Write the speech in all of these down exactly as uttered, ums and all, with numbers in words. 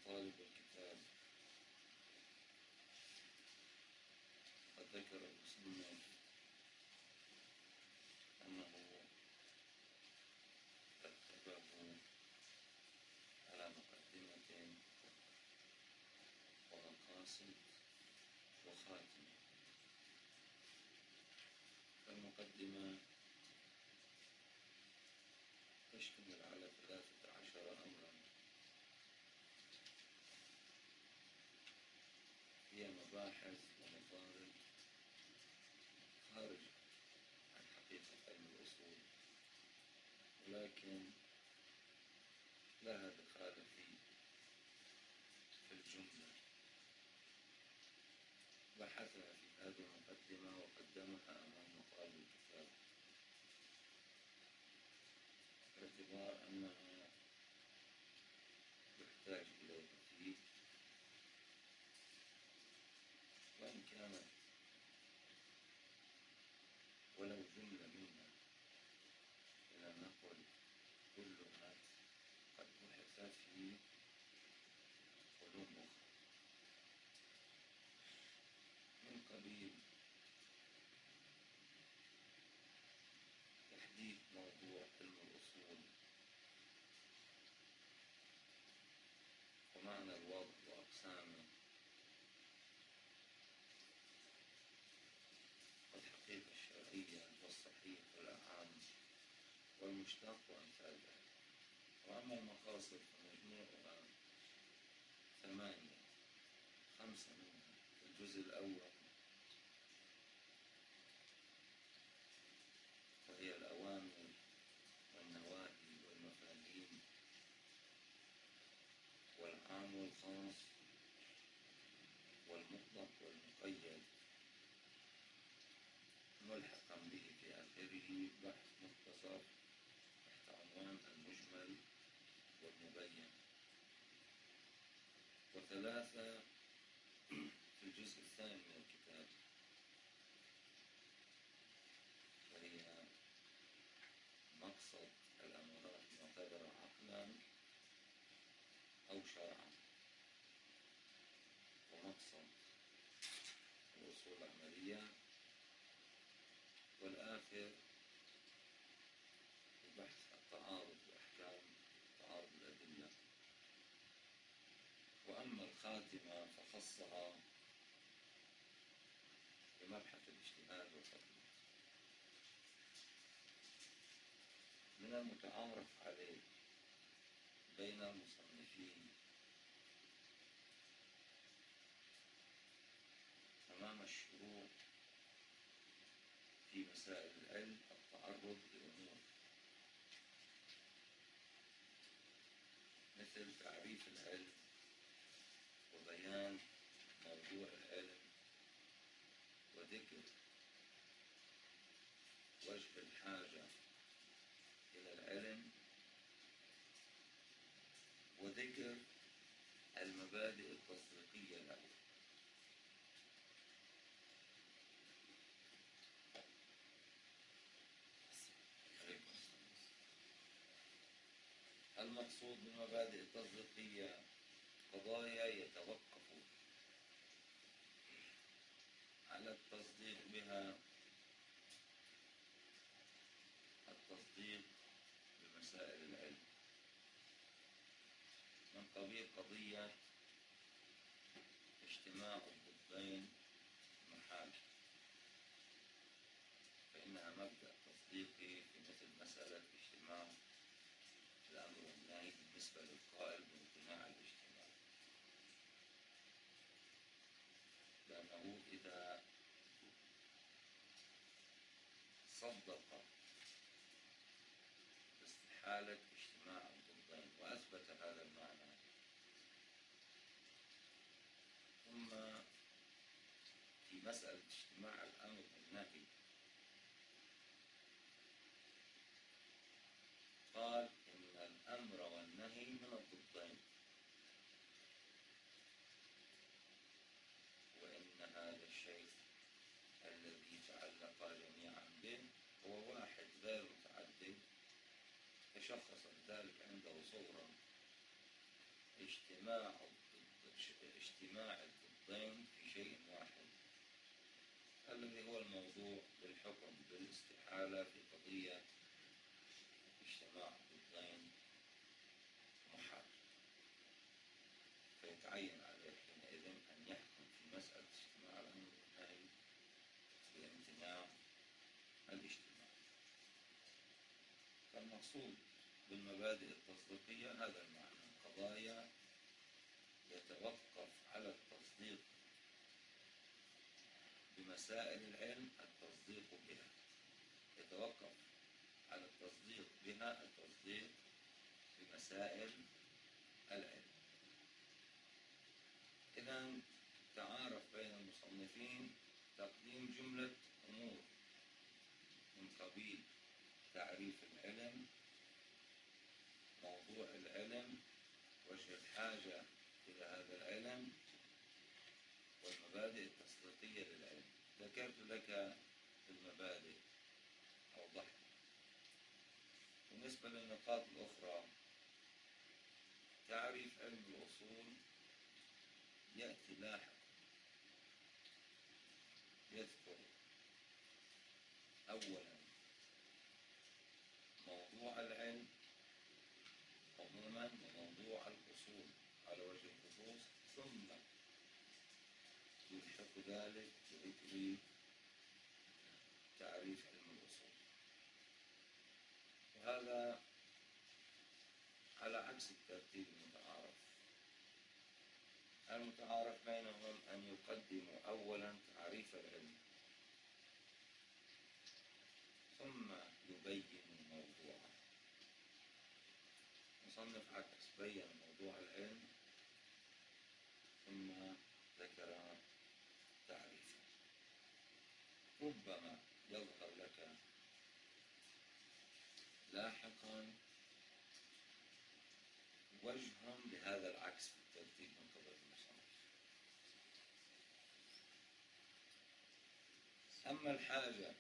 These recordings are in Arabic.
طالب الكتاب قد ذكر المصنف أنه رتبه على مقدمة ومقاصد وخاتمة. فالمقدمة تشتمل على ثلاثة عشر أمرا، هي مباحث ومطارد خارج عن حقيقة علم الأصول، ولكن لها دخال في في الجملة. بحثها في هذه المقدمة وقدمها أمام مقال الكتاب باعتبار أنها يحتاج إلى تفييد، وإن كانت ولو جملة منها إلى نقل كلها قد بحثت في علوم أخرى من قبيل تحديد موضوع علم الأصول ومعنى الوضع وأقسامه والحقيقة الشرعية والصحيح والأعم والمشتق وأمثال ذلك. وأما المقاصد فمجموعها ثمانية، خمسة منها في الجزء الأول وهي الأوامر والنواهي والمفاهيم والعام والخاص والمطلق والمقيد، ملحقا به في آخره بحث مختصر تحت عنوان المجمل والمبين. وثلاثة في الجزء الثاني من الكتاب وهي مقصد الأمارات المعتبرة عقلا أو شرعا، ومقصد الأصول العملية، والآخر بحث التعارض وأحكام تعارض الأدلة. وأما الخاتمة فخصها بمبحث الاجتهاد والتطبيق. من المتعارف عليه بين المصنفين أمام الشروط في مسائل العلم التعرض لأمور مثل تعريف العلم وبيان موضوع العلم وذكر وجه الحاجة إلى العلم وذكر المبادئ التصديقية له. المقصود بالمبادئ التصديقية قضايا يتوقف على التصديق بها التصديق بمسائل العلم، من قبيل قضية اجتماع الضدين محال، فإنها مبدأ تصديقي في مثل مسألة اجتماع الأمر والنهي بالنسبة للقائل بامتناع الاجتماع، لأنه إذا صدق باستحالة اجتماع الضدين وأثبت هذا المعنى، ثم في مسألة اجتماع الأمر والنهي قال إن الأمر والنهي من الضدين، وإن هذا الشيء الذي تعلق جميعا به هو واحد غير متعدد، تشخص ذلك عنده صورا، أي اجتماع الضد- اجتماع الضدين في شيء واحد، الذي هو الموضوع بالحكم بالاستحالة في قضية اجتماع الضدين محال، فيتعين عليه حينئذ أن يحكم في مسألة اجتماع الأمر والنهي بامتناع الاجتماع. فالمقصود بالمبادئ التصديقية هذا المعنى: قضايا يتوقف على التصديق بمسائل العلم التصديق بها، يتوقف على التصديق بها التصديق بمسائل العلم. إذن تعارف بين المصنفين تقديم جملة أمور من قبيل تعريف العلم، موضوع العلم، وجه الحاجة إلى هذا العلم، والمبادئ التصديقية للعلم. ذكرت لك المبادئ أوضحت. بالنسبة للنقاط الأخرى، تعريف علم الأصول يأتي لاحقا، يذكر أولا موضوع العلم عموما وموضوع الأصول على وجه الخصوص، ثم يلحق ذلك بذكر تعريف علم الأصول. وهذا على عكس الترتيب المتعارف. المتعارف بينهم أن يقدموا أولا تعريف العلم ثم يبينوا موضوعه. مصنف عكس، بين موضوع العلم ثم ذكر تعريفه. ربما يظهر لك لاحقا وجه لهذا العكس في الترتيب من قبل المصنف. أما الحاجة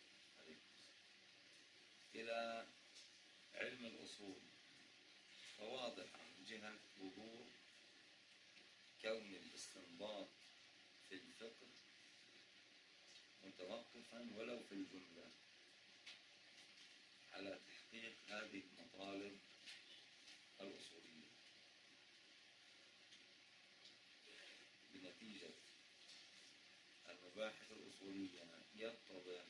إلى علم الأصول فواضحة من جهة ظهور كون الاستنباط في الفقه متوقفا ولو في الجملة على تحقيق هذه المطالب الأصولية، بنتيجة المباحث الأصولية يتضح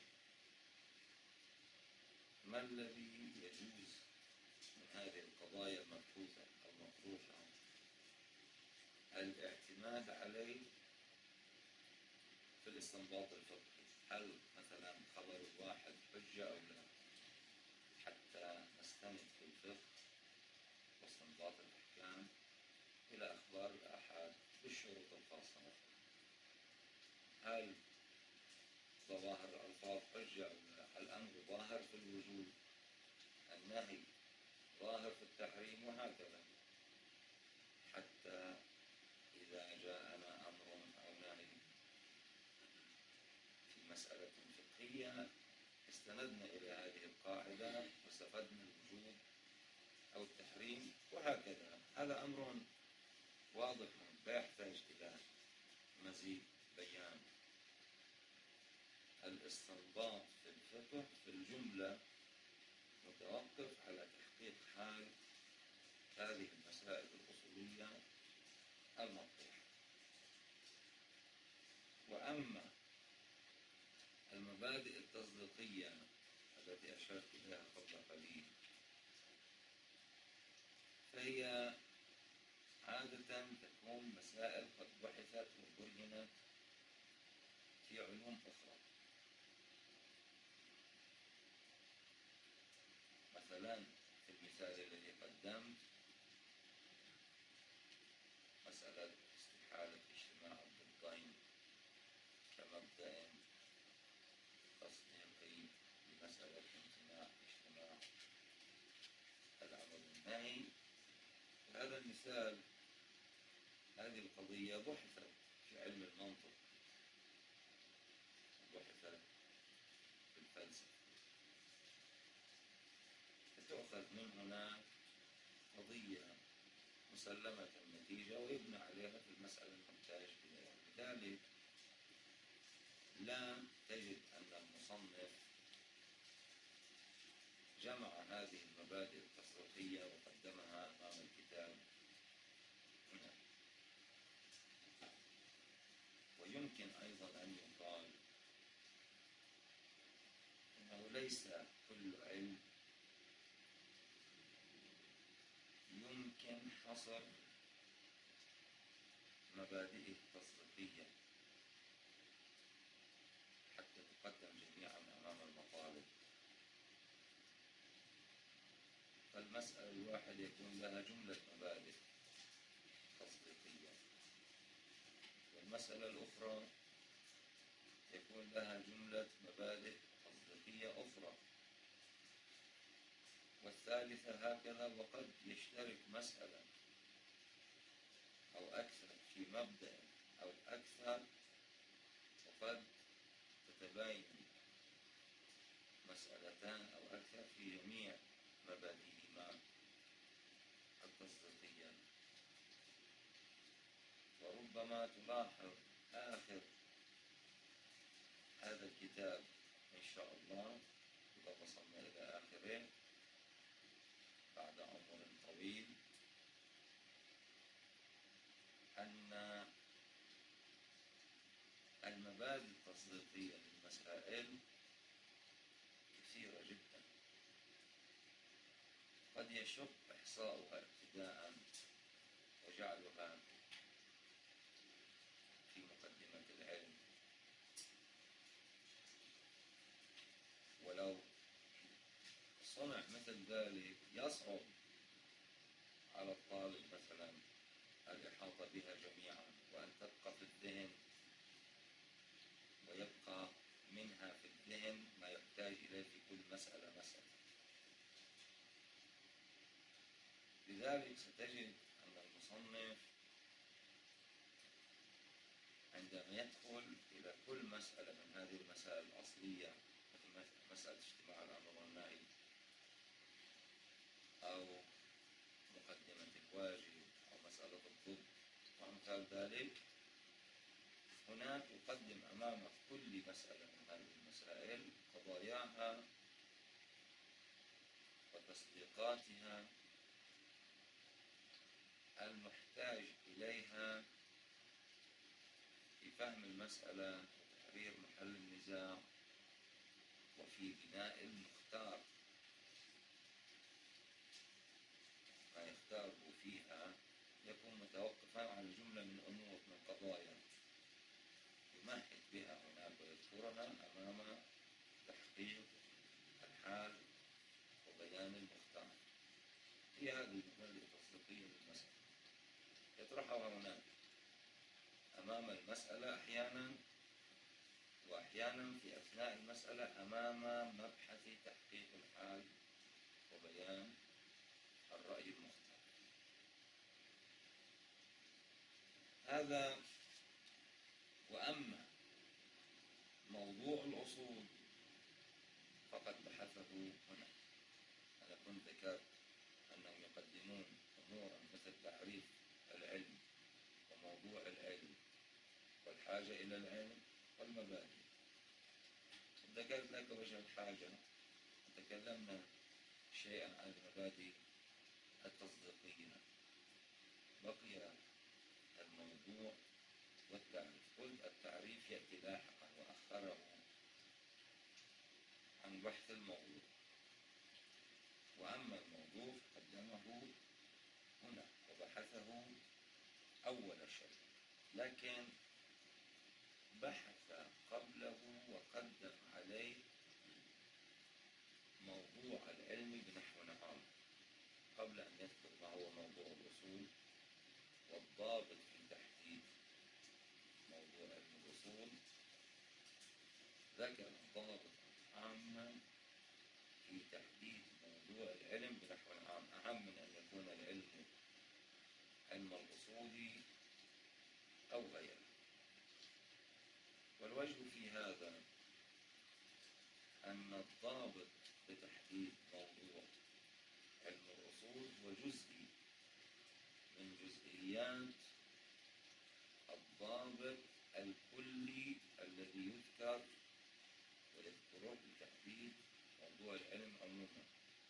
ما الذي يجوز من هذه القضايا المبحوثة المطروحة الاعتماد عليه في الاستنباط الفقهي. هل مثلا خبر الواحد حجة أو لا، حتى نستند في الفقه واستنباط الأحكام إلى أخبار الآحاد بالشروط الخاصة. هل ظواهر الألفاظ حجة أو لا، الأمر ظاهر في الوجود، النهي ظاهر في التحريم، وهكذا، حتى إذا جاءنا أمر أو نهي في مسألة فقهية استندنا إلى هذه القاعدة واستفدنا الوجوب أو التحريم، وهكذا. هذا أمر واضح لا يحتاج إلى مزيد بيان. الاستنباط في الفقه في الجملة متوقف على تحقيق حال هذه المسائل الأصولية المطروحة. وأما المبادئ التصديقية التي أشرت إليها قبل قليل فهي عادة تكون مسائل قد بحثت وبرهنت في علوم أخرى. مثلا في المثال الذي قدمت مسألة استحالة اجتماع الضدين كمبدأ تصديقي لمسألة امتناع اجتماع الأمر والنهي. هذا المثال، هذه القضية بحثت في علم المنطق، بحثت في الفلسفة، فتؤخذ من هنا قضية مسلمة النتيجة ويبنى عليها في المسألة المحتاج إليها. لذلك لا تجد أن المصنف جمع هذه المبادئ التصريفية وقدمها أمام الكتاب هنا. ويمكن أيضا أن يقال أنه ليس كل علم يمكن حصر مبادئه التصريفية حتى تقدم جميعا أمام المطالب. فالمسألة الواحدة يكون لها جملة مبادئ تصريفية، والمسألة الأخرى يكون لها جملة مبادئ تصريفية أخرى، والثالثة هكذا. وقد يشترك مسألة أو أكثر في مبدأ أو أكثر، وقد تتباين مسألتان أو أكثر في جميع مبادئهما التصريفية. وربما تلاحظ آخر هذا الكتاب إن شاء الله إذا وصلنا إلى آخره بعد عمر طويل أن المبادئ التصريفية للمسائل كثيرة جدا، قد يشق إحصاؤها ابتداء وجعلها في مقدمة العلم، ولو صنع مثل ذلك يصعب على الطالب مثلا الإحاطة بها جميعا، وأن تبقى في الذهن ويبقى منها في الذهن ما يحتاج إليه في كل مسألة مسألة. لذلك ستجد أن المصنف عندما يدخل إلى كل مسألة من هذه المسائل الأصلية مثل مسألة اجتماع الأمر والنهي أو مقدمة الواجب أو مسألة الضد وأمثال ذلك، هناك يقدم أمام كل مسألة من هذه المسائل قضاياها وتصديقاتها المحتاج إليها في فهم المسألة وتحرير محل النزاع وفي بناء المختار. ما يختاره فيها يكون متوقفا على جملة من أمور من قضايا يمهد بها هناك ويذكرها أمام تحقيق الحال وبيان المختار. هي هذه المبادئ التصديقية للمسألة يطرحها هناك أمام المسألة أحيانا، وأحيانا في أثناء المسألة أمام مبحث تحقيق الحال وبيان الرأي المختار. هذا. وأما موضوع الأصول فقد بحثه هنا. أنا كنت ذكرت أنهم يقدمون أمورا مثل تعريف العلم وموضوع العلم والحاجة إلى العلم والمبادئ. ذكرت لك وجه الحاجة، تكلمنا شيئا عن المبادئ التصديقية، بقي الموضوع والتعريف. قلت التعريف يأتي لاحقا وأخره عن بحث الموضوع، وأما الموضوع قدمه هنا وبحثه أول شيء، لكن بحث قبله وقدم عليه موضوع العلم بنحو عام قبل أن يذكر ما هو موضوع الأصول والضابط في تحديد موضوع علم الأصول. ذكر ضابط عاما في تحديد موضوع العلم بنحو عام، أهم من أن يكون العلم علم الأصول أو غيره. والوجه في هذا أن الضابط بتحديد موضوع علم الأصول هو جزئي من جزئيات الضابط الكلي الذي يذكر ويذكره لتحديد موضوع العلم عموما.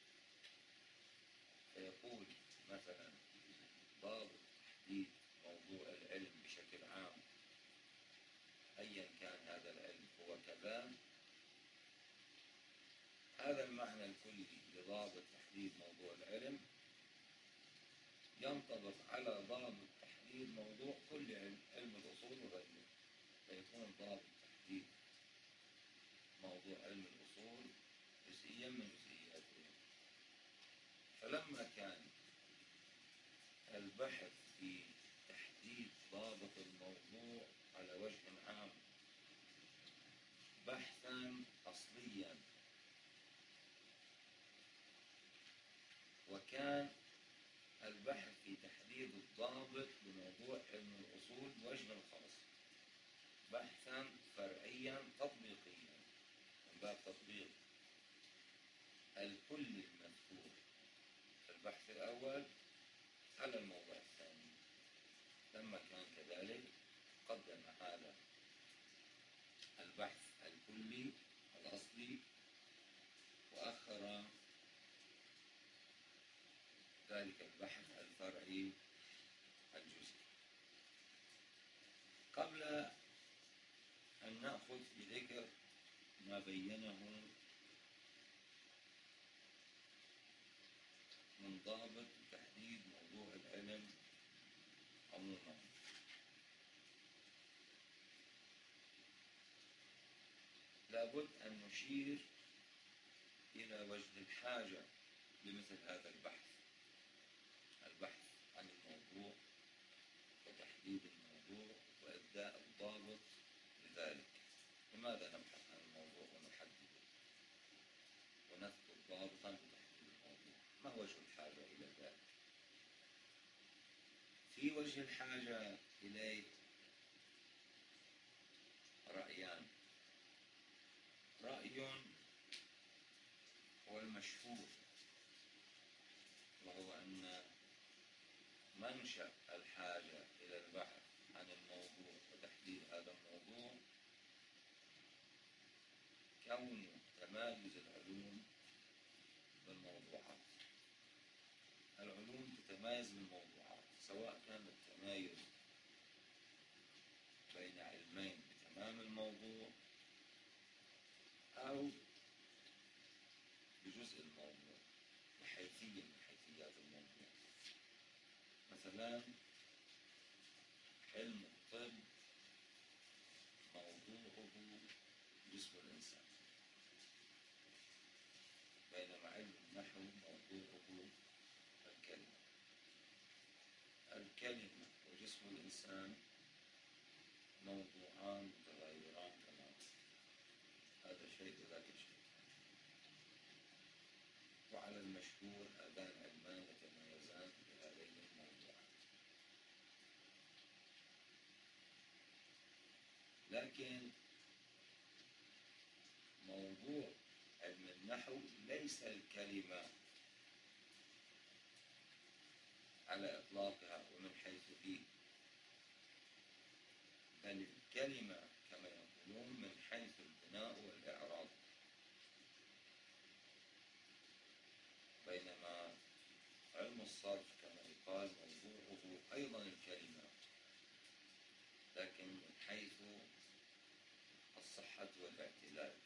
فيقول مثلا ضابط تحديد موضوع العلم بشكل عام أيا كان هذا العلم هو كذا. هذا المعنى الكلي لضابط تحديد موضوع العلم ينطبق على ضابط تحديد موضوع كل علم، علم الأصول وغيره. فيكون ضابط تحديد موضوع علم الأصول جزئيا من جزئياته. فلما كان البحث في تحديد ضابط الموضوع على وجه عام بحثا أصليا، وكان البحث في تحديد الضابط لموضوع علم الأصول بوجه خاص بحثا فرعيا تطبيقيا من باب تطبيق الكل المذكور في البحث الأول على الموضوع الثاني. لما كان كذلك قدم هذا البحث الكلي الأصلي وأخر ذلك البحث الفرعي الجزئي. قبل أن نأخذ بذكر ما بينه من ضابط تحديد موضوع العلم عموما، لابد أن نشير إلى وجه الحاجة لمثل هذا البحث، البحث عن الموضوع وتحديد الموضوع وإبداء الضابط لذلك. لماذا نبحث عن الموضوع ونحدده ونذكر ضابطا لتحديد الموضوع؟ ما وجه الحاجة إلى ذلك؟ في وجه الحاجة إليه رأيان. رأي هو المشهور، وهو أن منشأ الحاجة إلى البحث عن الموضوع وتحديد هذا الموضوع كون تمايز العلوم بالموضوعات. العلوم تتمايز بالموضوعات، سواء كان التمايز بين علمين بتمام الموضوع أو بجزء الموضوع بحيثية من حيثيات الموضوع. مثلا علم الطب موضوعه جسم الإنسان، بينما علم النحو موضوعه الكلمة. الكلمة وجسم الإنسان موضوعان متغايران تماما، هذا شيء وذاك شيء. وعلى المشهور هذان علمان يتميزان بهذين الموضوعات. لكن موضوع علم النحو ليس الكلمة على إطلاقها ومن حيث فيه، بل الكلمة كما يقولون من حيث البناء والإعراب. بينما علم الصرف كما يقال موضوعه أيضا الكلمة، لكن من حيث الصحة والاعتلال.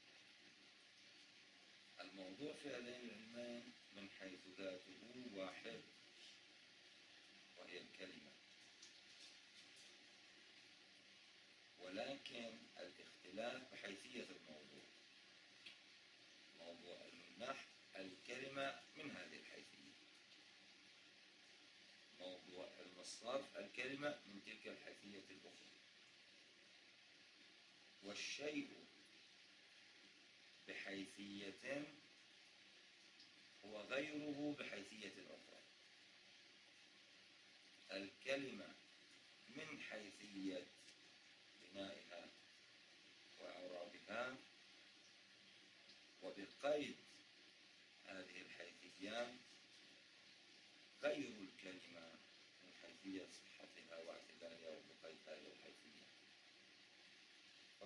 الموضوع في هذين العلمين من حيث ذاته واحد، وهي الكلمة، ولكن الاختلاف بحيثية الموضوع. موضوع علم النحو الكلمة من هذه الحيثية، موضوع علم الصرف الكلمة من تلك الحيثية الأخرى. والشيء بحيثية هو غيره بحيثية أخرى. الكلمة من حيثية بنائها وأعرابها، وبقيد هذه الحيثيات غير الكلمة من حيثية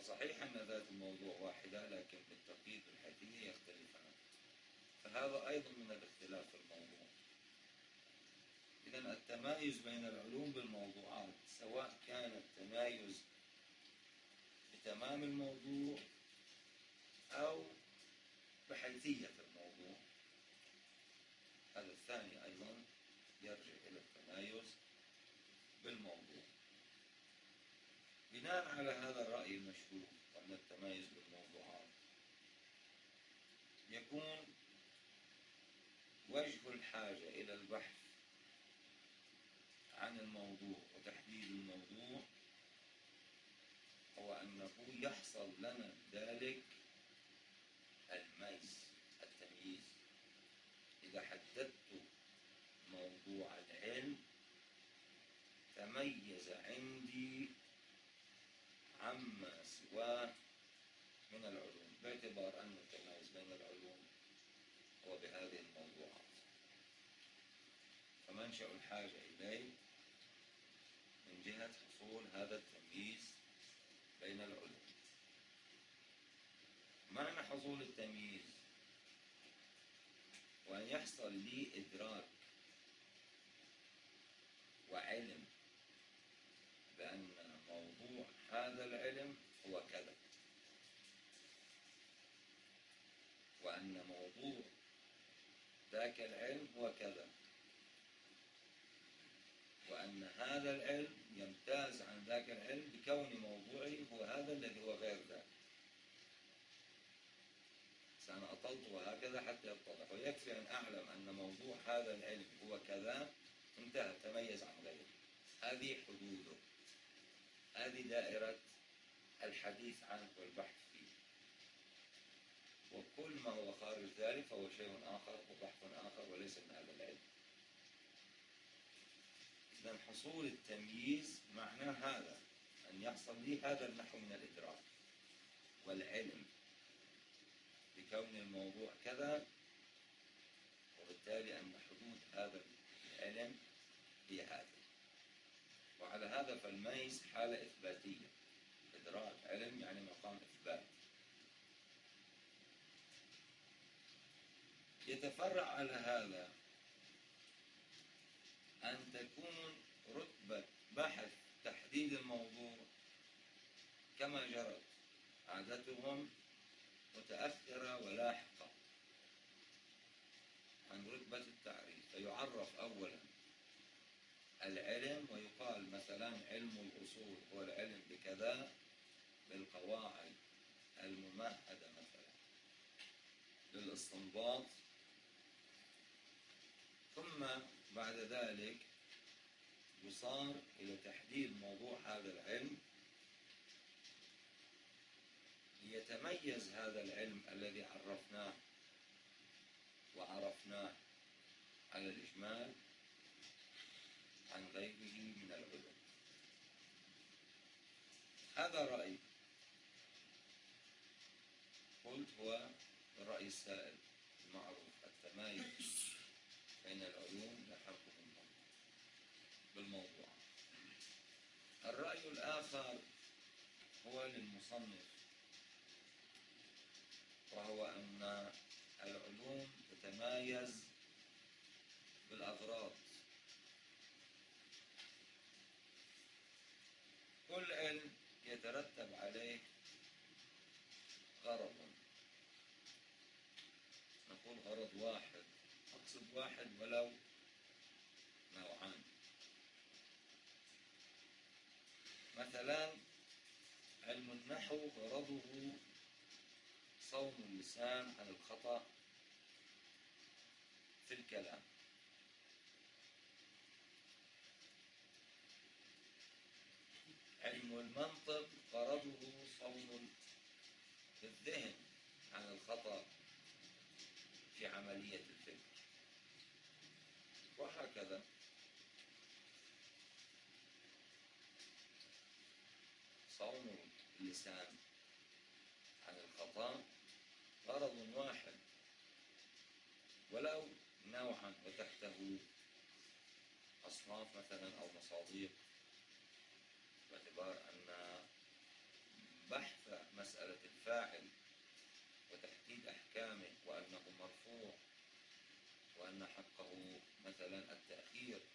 فصحيح أن ذات الموضوع واحدة، لكن بالتقييد والحيثية يختلفان، فهذا أيضا من الاختلاف في الموضوع. إذن التمايز بين العلوم بالموضوعات، سواء كان التمايز بتمام الموضوع أو بحيثية الموضوع، هذا الثاني أيضا يرجع إلى التمايز بالموضوع. بناء على هذا الرأي المشهور أن التمايز بالموضوعات يكون وجه الحاجة إلى البحث عن الموضوع وتحديد الموضوع هو أنه يحصل لنا ذلك الميز، التمييز. إذا حددت موضوع العلم تميز عندي عما سواه من العلوم، باعتبار أن التميز بين العلوم هو بهذه الموضوعات، فمنشأ الحاجة إليه من جهة حصول هذا التمييز بين العلوم. معنى حصول التمييز وأن يحصل لي إدراك وعلم بأن موضوع هذا العلم هو كذا، وأن موضوع ذاك العلم هو كذا، وأن هذا العلم يمتاز عن ذاك العلم بكون موضوعي هو هذا الذي هو غير ذاك. أنا أطلت وهكذا حتى يتضح، ويكفي أن أعلم أن موضوع هذا العلم هو كذا، انتهى، تميز عن غيره. هذه حدوده، هذه دائرة الحديث عنه والبحث فيه، وكل ما هو خارج ذلك فهو شيء آخر وبحث آخر وليس من هذا العلم. إذن حصول التمييز معناه هذا، أن يحصل لي هذا النحو من الإدراك والعلم بكون الموضوع كذا، وبالتالي أن حدود هذا العلم هي هذه. وعلى هذا فالميز حالة إثباتية، إدراك علم يعني مقام إثبات. يتفرع على هذا أن تكون رتبة بحث تحديد الموضوع كما جرت عادتهم متأخرة ولاحقة عن رتبة التعريف. فيعرف أولا العلم ويقال مثلا علم الأصول هو العلم بكذا، بالقواعد الممهدة مثلا للاستنباط، ثم بعد ذلك يصار إلى تحديد موضوع هذا العلم، ليتميز هذا العلم الذي عرفناه وعرفناه على الإجمال عن غيره من العلوم. هذا رأي قلت هو الرأي السائد المعروف، التمايز بين العلوم لحقهم بالموضوع. الرأي الآخر هو للمصنف، وهو أن العلوم تتمايز بالأغراض. كل علم يترتب عليه غرض، نقول غرض واحد، أقصد واحد ولو نوعان. مثلا علم النحو غرضه صون اللسان عن الخطأ في الكلام. علم المنطق غرضه صون الذهن عن الخطأ في عملية الفكر، وهكذا. صون اللسان عن الخطأ غرض واحد ولو نوعا، وتحته أصناف مثلا أو مصادق، باعتبار أن بحث مسألة الفاعل وتحديد أحكامه وأنه مرفوع وأن حقه مثلا التأخير